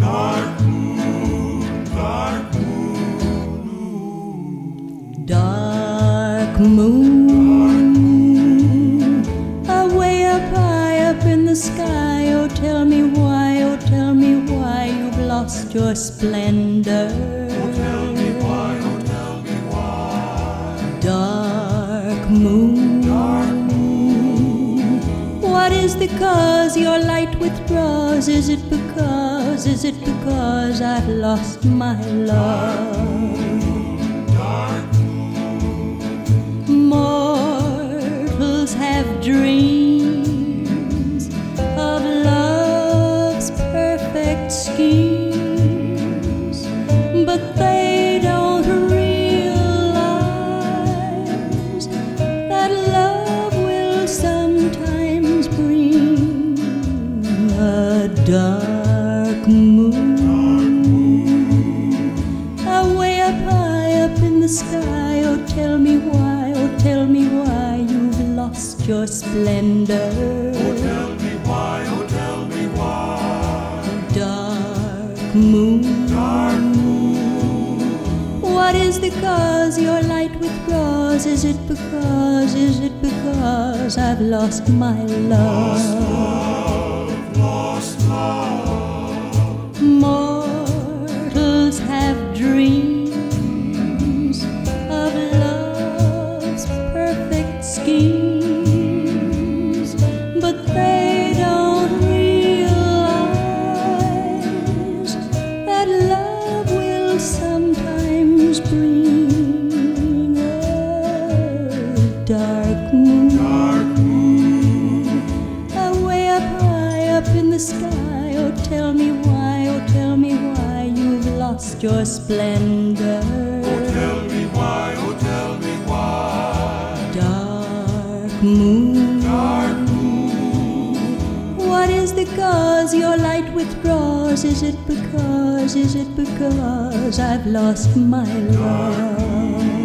Dark moon, dark moon. Dark moon, away up high up in the sky. Oh, tell me why, oh, tell me why you've lost your splendor. Oh, tell me why, oh, tell me why. Dark moon, Dark moon. what is the cause your light withdraws? Is it because I've lost my love? Dark Mortals have dreams of love's perfect schemes, but they don't realize that love will sometimes bring a dark moon. Away up high up in the sky. Oh, tell me why, oh, tell me why you've lost your splendor. Oh, tell me why, oh, tell me why. Dark moon, Dark moon. what is the cause your light withdraws? Is it because I've lost my love? Lost love. Mortals have dreams of love's perfect schemes, but they don't realize that love will sometimes bring a dark moon. Dark moon. Away up high up in the sky. Oh, tell me why, oh, tell me why you've lost your splendor. Oh, tell me why, oh, tell me why. Dark moon, Dark moon. what is the cause your light withdraws? Is it because I've lost my love?